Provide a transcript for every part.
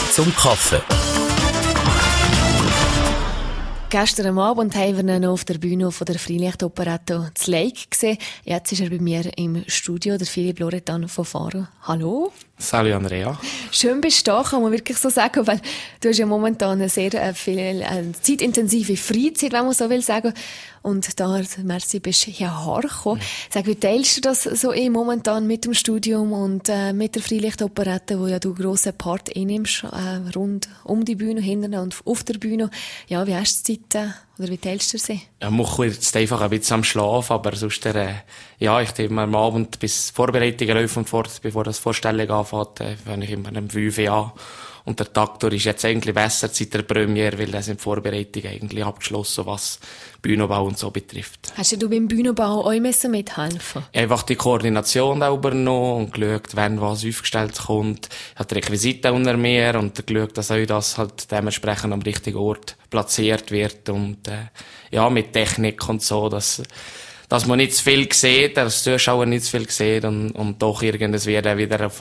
zum Kaffee. Gestern am Abend haben wir ihn noch auf der Bühne von der Freilichtoperette zu Lake gesehen. Jetzt ist er bei mir im Studio, der Philipp Loretan von Faro. Hallo. Salut Andrea. Schön bist du da, kann man wirklich so sagen, weil du hast ja momentan eine sehr zeitintensive Freizeit, wenn man so will sagen. Und da, merci, bist du hierher gekommen. Sag, wie teilst du das so momentan mit dem Studium und mit der Freilichtoperette, wo ja du grossen Part einnimmst, rund um die Bühne, hinten und auf der Bühne. Ja, wie hast du die Zeit, oder wie teilst du sie? Ja, ich bin jetzt einfach ein bisschen am Schlafen, aber sonst, ja, ich immer am Abend bis Vorbereitungen laufen und fort, bevor das Vorstellung anfängt, fange ich immer um 5 Uhr an. Und der Taktor ist jetzt eigentlich besser seit der Premiere, weil da sind die Vorbereitungen eigentlich abgeschlossen, was Bühnenbau und so betrifft. Hast du beim Bühnenbau auch mithelfen? Einfach die Koordination auch übernommen und geschaut, wenn was aufgestellt kommt. Ich habe die Requisiten unter mir und geschaut, dass auch das halt dementsprechend am richtigen Ort platziert wird und ja, mit Technik und so, dass man nicht zu viel sieht, dass der Zuschauer nicht zu viel sieht und doch irgendwas wieder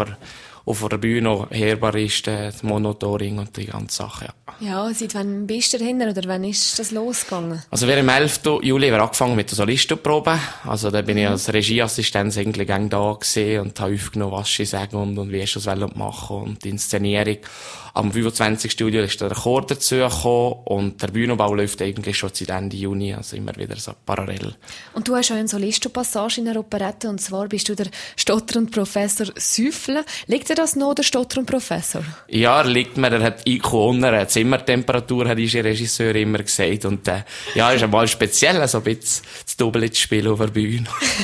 auf der Bühne hörbar ist, das Monitoring und die ganze Sache, ja. Ja, seit wann bist du dahinter oder wann ist das losgegangen? Also wir am 11. Juli haben wir angefangen mit der Solistenprobe. Also da bin ich als Regieassistent eigentlich gang da gewesen und habe aufgenommen, was sie sagen und wie ich das machen und die Inszenierung. Am 25. Juli ist der Chor dazu gekommen und der Bühnenbau läuft eigentlich schon seit Ende Juni, also immer wieder so parallel. Und du hast auch eine Solistenpassage in der Operette und zwar bist du der Stotter und Professor Süffle. Liegt dir das noch, der Stotter und Professor? Ja, er liegt mir, er hat IQ unter eine Zimmertemperatur, hat unsere Regisseur immer gesagt und ja, ist einmal speziell, so ein bisschen das Double zu spielen auf der Bühne.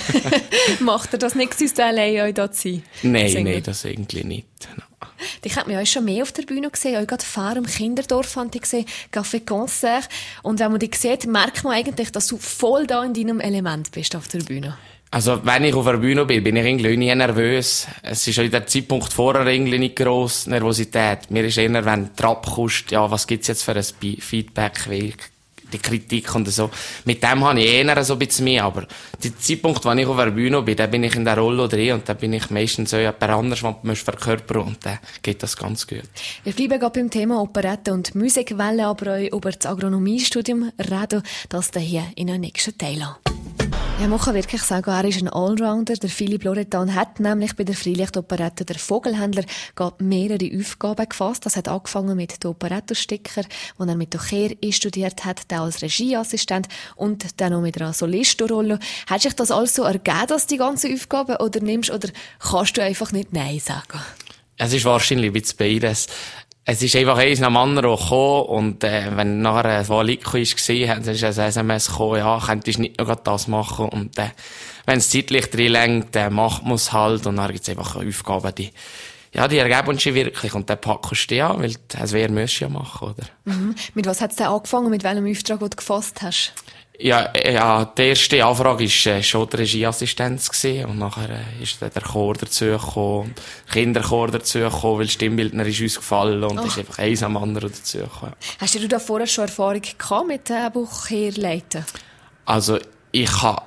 Macht er das nicht, sonst allein auch da zu sein? Nein, das eigentlich nicht. No. Ich habe mich auch schon mehr auf der Bühne gesehen, auch gerade Fahr im Kinderdorf habe ich gesehen, Café Concert. Und wenn man dich sieht, merkt man eigentlich, dass du voll da in deinem Element bist auf der Bühne. Also, wenn ich auf der Bühne bin ich irgendwie nie nervös. Es ist auch in der Zeitpunkt vorher irgendwie nicht gross Nervosität. Mir ist eher, wenn du abkommst, ja, was gibt's jetzt für ein Feedback, wie die Kritik und so. Mit dem habe ich eher so ein bisschen mehr, aber der Zeitpunkt, wenn ich auf der Bühne bin, dann bin ich in der Rolle drin und dann bin ich meistens so jemand anderes, was man verkörpern und dann geht das ganz gut. Wir bleiben gerade beim Thema Operette und Musik, wollen aber auch über das Agronomiestudium reden, das hier in den nächsten Teil an. Ja, man kann wirklich sagen, er ist ein Allrounder. Der Philipp Loretan hat nämlich bei der Freilichtoperette «Der Vogelhändler» mehrere Aufgaben gefasst. Das hat angefangen mit den Operettensticker, wo er mit der Kehr studiert hat, dann als Regieassistent und dann noch mit einer Solistenrolle. Hat sich das also ergeben, dass die ganzen Aufgaben oder nimmst oder kannst du einfach nicht Nein sagen? Es ist wahrscheinlich ein bisschen beides. Es ist einfach eins nach dem anderen gekommen und wenn nachher ein Wahl war, dann ist ein SMS gekommen, ja, könntest du nicht noch das machen und wenn es zeitlich drin lenkt, macht man es halt und dann gibt es einfach Aufgaben, die ergeben sich wirklich und dann packst du die an, weil es wäre müsstest du ja machen, oder? Mhm. Mit was hat es denn angefangen, mit welchem Auftrag, den du gefasst hast? Ja, die erste Anfrage war schon die Regieassistenz gewesen. Und nachher ist dann der Chor dazugekommen, Kinderchor dazugekommen, weil Stimmbildner ist uns gefallen und ist einfach eins am anderen dazugekommen. Hast du da vorher schon Erfahrung gehabt mit Kehrleiten? Also, ich habe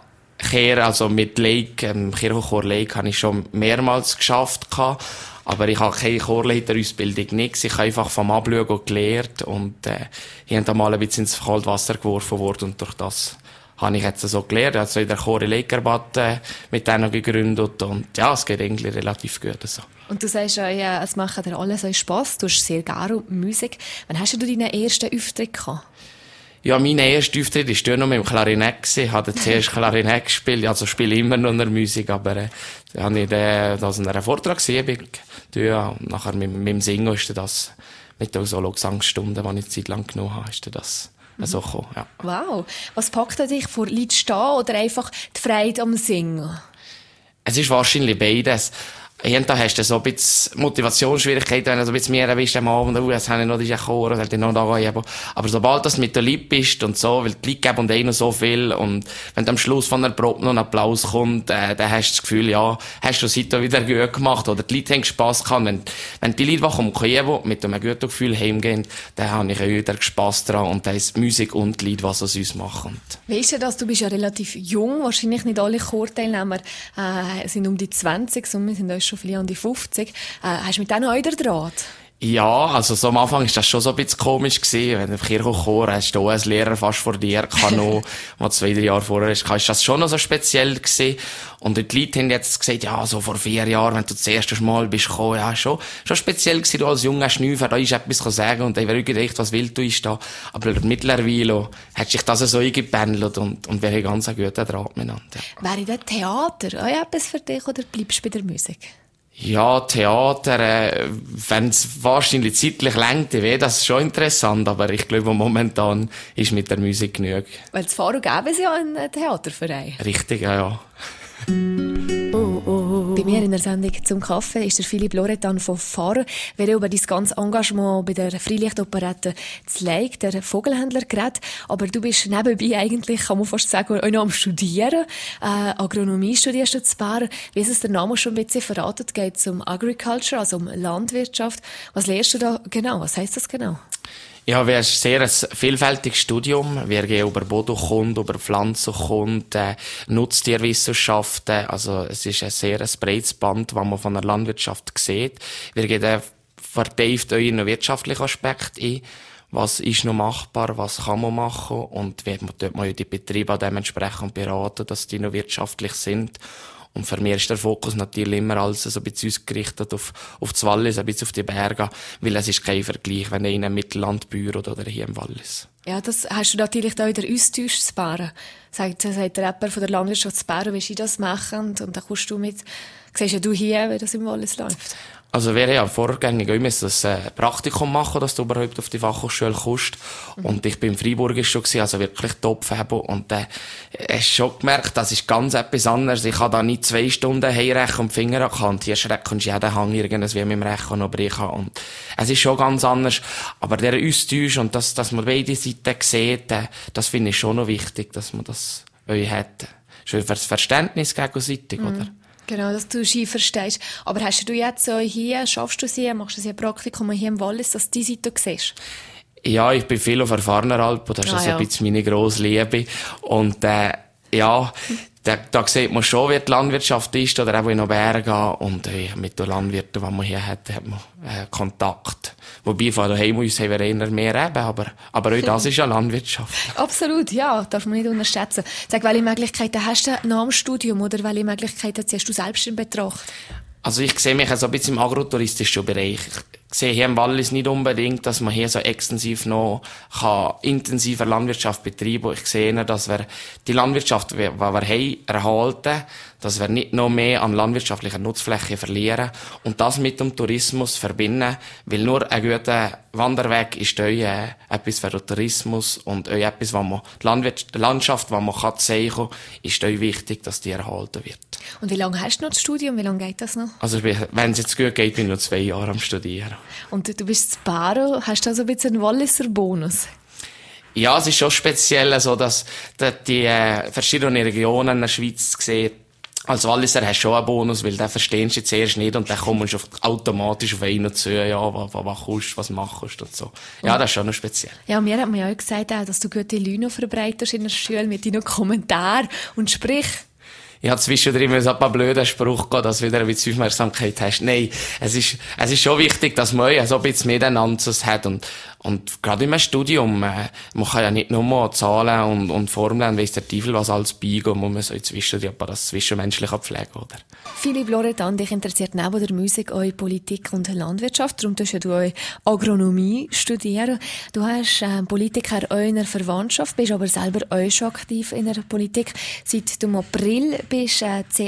also mit Lake, Kirchenchor Lake habe ich schon mehrmals geschafft gehabt. Aber ich habe keine Chorleiterausbildung, nichts. Ich habe einfach vom Abschauen gelernt und ich habe da mal ein bisschen ins Kaltwasser geworfen worden und durch das habe ich jetzt so gelernt. Also in der Chor Leikerbad mit denen gegründet und ja, es geht eigentlich relativ gut so. Und du sagst ja, es macht dir alles so Spass. Du hast sehr gerne Musik. Wann hast du deinen ersten Auftritt gehabt? Ja, mein erster Auftritt war noch mit dem Klarinett. Ich habe zuerst Klarinett gespielt, also spiele immer noch in der Musik, aber dann habe ich das in einer Vortragsübung ja, und nachher mit dem Singen ist das mit der Solo-Gesangsstunden, die ich eine Zeit lang genommen habe, ist das so gekommen, ja. Wow. Was packt dich, vor Leuten zu stehen oder einfach die Freude am Singen? Es ist wahrscheinlich beides. Hinterher hast du so ein bisschen Motivationsschwierigkeiten, wenn du so ein bisschen mehr bist am Abend, jetzt habe ich noch diesen Chor, und noch da gehen. Aber sobald du mit den Leuten bist und so, weil die Leute geben und ihnen so viel, und wenn du am Schluss von der Probe noch ein Applaus kommt, dann hast du das Gefühl, ja, hast du seitdem wieder gut gemacht, oder die Leute haben Spass gehabt. Wenn die Leute, die kommen, mit einem guten Gefühl heimgehen, dann habe ich auch wieder Spass dran, und dann ist die Musik und die Leute, was aus uns machen. Weißt du das? Du bist ja relativ jung, wahrscheinlich nicht alle Chorteilnehmer sind um die 20, und wir sind schon viele an die 50. Hast du mit denen auch den Draht? Ja, also so am Anfang ist das schon so ein bisschen komisch gewesen. Wenn du im Kirchenchor hast, du als Lehrer fast vor dir, Kano, was 2-3 Jahre vorher ist das schon noch so speziell gewesen. Und die Leute haben jetzt gesagt, ja, so vor 4 Jahren, wenn du das erste Mal bist gekommen, ja, schon speziell gewesen, du als junger Schnüffer, da ist etwas sagen und dann wird gedacht, was willst du ist da. Aber mittlerweile hat sich das so eingependelt und wir haben ganz einen guten Draht miteinander. Ja. Wäre das Theater auch etwas für dich oder bleibst du bei der Musik? Ja, Theater, wenn es wahrscheinlich zeitlich reicht, wäre das schon interessant, aber ich glaube, momentan ist mit der Musik genug. Weil in Faro gäbe es ja einen Theaterverein. Richtig, ja. Bei mir in der Sendung «Zum Kaffee» ist der Philipp Loretan von Faro. Wir haben über dein ganzes Engagement bei der Freilichtoperette «Zleig», der Vogelhändler, geredet. Aber du bist nebenbei eigentlich, kann man fast sagen, auch noch am Studieren. Agronomie studierst du zu Bern. Wie es der Name schon ein bisschen verratet, geht es um Agriculture, also um Landwirtschaft. Was lernst du da genau? Was heisst das genau? Ja, wir haben sehr ein vielfältiges Studium. Wir gehen über Bodenkunde, über Pflanzenkunde, Nutztierwissenschaften. Also, es ist ein sehr breites Band, was man von der Landwirtschaft sieht. Wir gehen vertieft auch in den wirtschaftlichen Aspekt ein. Was ist noch machbar? Was kann man machen? Und wie dort man die Betriebe dementsprechend beraten, dass die noch wirtschaftlich sind. Und für mich ist der Fokus natürlich immer alles so ein bisschen ausgerichtet auf das Wallis, ein bisschen auf die Berge, weil es ist kein Vergleich, wenn einer im Mittelland bürt oder hier im Wallis. Ja, das hast du natürlich da in der Austausch zu Bären. Sagt der Rapper von der Landwirtschaft zu Bären, wie sie das machen, und dann kommst du mit, siehst ja du hier, wie das im Wallis läuft. Also wir haben vorgängig auch das Praktikum machen, dass du überhaupt auf die Fachhochschule kommst. Und ich bin in Freiburg schon gewesen, also wirklich Top-Fabo. Und hast schon gemerkt, das ist ganz etwas anderes. Ich habe da nicht 2 Stunden heimrechnen und die Finger angekannt. Hier schreckst du jeden Hang irgendwie mit dem Rechen noch brechen. Und es ist schon ganz anders. Aber der Austausch und dass man beide Seiten sieht, das finde ich schon noch wichtig, dass man das euch hat. Schon für das Verständnis gegenseitig, oder? Genau, dass du Ski verstehst. Aber hast du jetzt so hier, schaffst du sie, machst du sie ein Praktikum hier im Wallis, dass du die Seite siehst? Ja, ich bin viel auf der Farneralp, das ist so ein bisschen meine grosse Liebe. Und, ja, da sieht man schon, wie die Landwirtschaft ist, oder auch in den Bergen. Und mit den Landwirten, die man hier hat man Kontakt. Wobei, von daheim uns haben wir eher mehr eben, aber auch das ist ja Landwirtschaft. Absolut, ja, darf man nicht unterschätzen. Sag, welche Möglichkeiten hast du nach dem Studium, oder welche Möglichkeiten ziehst du selbst in Betracht? Also ich sehe mich so ein bisschen im agrotouristischen Bereich. Ich sehe hier im Wallis nicht unbedingt, dass man hier so extensiv noch intensiver Landwirtschaft betreiben kann. Ich sehe, dass wir die Landwirtschaft, die wir haben, erhalten, dass wir nicht noch mehr an landwirtschaftlicher Nutzfläche verlieren und das mit dem Tourismus verbinden, weil nur ein guter Wanderweg ist etwas für den Tourismus und etwas, was man, die Landschaft, die man zeigen kann, ist wichtig, dass die erhalten wird. Und wie lange hast du noch das Studium? Wie lange geht das noch? Also, wenn es jetzt gut geht, bin ich noch 2 Jahre am Studieren. Und du bist in Baro, hast du also ein bisschen einen Walliser Bonus? Ja, es ist schon speziell, also, dass die verschiedenen Regionen in der Schweiz sehen. Als Walliser hast du schon einen Bonus, weil den verstehst du zuerst nicht und dann kommst du automatisch auf einen zu, ja, was machst, was machst und so. Ja, das ist schon noch speziell. Ja, mir hat man ja auch gesagt, dass du gute Laune verbreitest in der Schule mit deinen Kommentaren und sprich. Ich habe zwischendrin so ein paar blöde Sprüche gehabt, dass du wieder ein bisschen Aufmerksamkeit hast. Nein, es ist schon wichtig, dass man so ein bisschen miteinander hat und gerade im Studium, man kann ja nicht nur Zahlen und Formeln, weiss der Teufel was alles beigeht, muss man so zwischendrin das Zwischenmenschliche pflegen, oder? Philipp Loretan, dich interessiert neben der Musik auch Politik und Landwirtschaft, darum tust du auch Agronomie studieren. Du hast Politiker auch in der Verwandtschaft, bist aber selber auch schon aktiv in der Politik. Seit dem April bist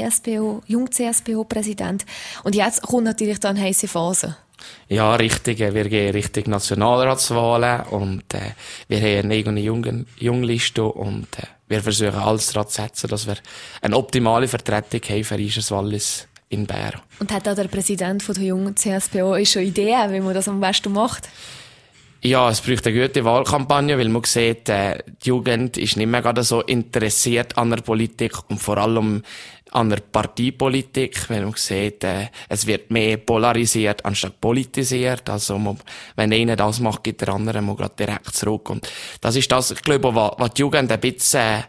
Jung-CSPO-Präsident und jetzt kommt natürlich dann eine heisse Phase. Ja, richtig. Wir gehen Richtung Nationalratswahlen und wir haben eine eigene Jungliste und wir versuchen alles daran zu setzen, dass wir eine optimale Vertretung haben für unser Wallis in Bern. Und hat auch der Präsident von der jungen CSPO schon Ideen, wie man das am besten macht? Ja, es braucht eine gute Wahlkampagne, weil man sieht, die Jugend ist nicht mehr gerade so interessiert an der Politik und vor allem an der Parteipolitik, weil man sieht, es wird mehr polarisiert anstatt politisiert. Also, wenn einer das macht, gibt der andere mal gerade direkt zurück. Und das ist das, ich glaube, was die Jugend ein bisschen,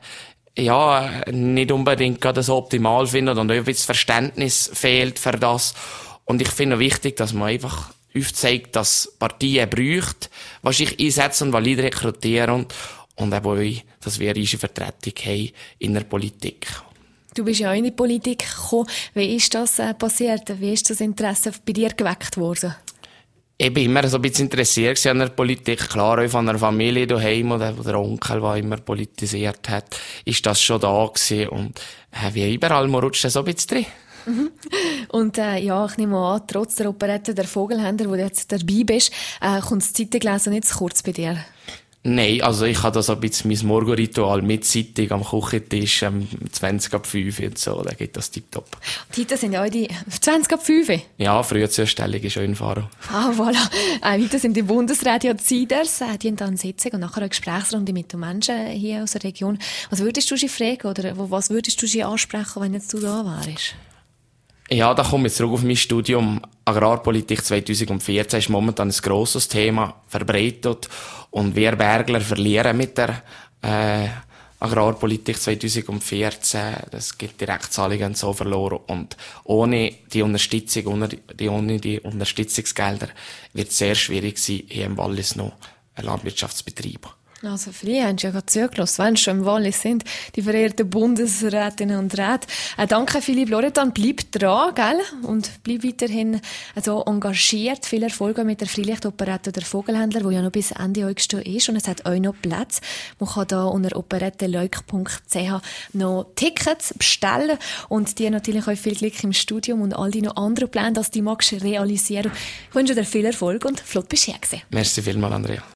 nicht unbedingt gerade so optimal findet und auch ein bisschen Verständnis fehlt für das. Und ich finde wichtig, dass man einfach aufzeigt, dass Parteien bräuchten, was ich einsetze und Valide rekrutieren und eben auch, dass wir eine Vertretung haben in der Politik. Du bist ja auch in die Politik gekommen. Wie ist das passiert? Wie ist das Interesse bei dir geweckt worden? Ich bin immer so ein bisschen interessiert an der Politik. Klar, auch von einer Familie daheim oder der Onkel, der immer politisiert hat, ist das schon da gewesen. Und wie überall, man rutscht so ein bisschen drin. Mhm. Und ja, ich nehme an, trotz der Operette «Der Vogelhändler», wo du jetzt dabei bist, kommt das Zeitenlesen nicht zu kurz bei dir? Nein, also ich habe da so ein bisschen mein Morgenritual mit Zeitung am Küchentisch, 20 ab 5 und so, da geht das tipptopp. Die Zeiten sind ja auch die 20 ab 5? Ja, früher zur Stellung ist schon in Fahrer. Ah, voilà. Weiter sind die Bundesräte ja Ziders, die haben dann eine Sitzung und nachher eine Gesprächsrunde mit den Menschen hier aus der Region. Was würdest du sie fragen oder was würdest du sie ansprechen, wenn jetzt du da wärst? Ja, da komme ich zurück auf mein Studium. Agrarpolitik 2014 ist momentan ein grosses Thema, verbreitet. Und wir Bergler verlieren mit der Agrarpolitik 2014. Das gibt Direktzahlungen so verloren. Und ohne die Unterstützung, ohne die Unterstützungsgelder wird es sehr schwierig sein, hier im Wallis noch einen Landwirtschaftsbetrieb. Also, viele haben ja gerade zugelassen, wenn sie schon im Wallis sind, die verehrten Bundesrätinnen und Räte. Danke, Philipp Loredan. Bleib dran, gell? Und bleib weiterhin so engagiert. Viel Erfolg mit der Freilicht-Operette «Der Vogelhändler», die ja noch bis Ende August ist. Und es hat auch noch Platz. Man kann da unter operetteleuk.ch noch Tickets bestellen. Und dir natürlich auch viel Glück im Studium und all die noch anderen Pläne, dass die magst realisieren. Ich wünsche dir viel Erfolg und flott bist du hier gewesen. Merci vielmals, Andrea.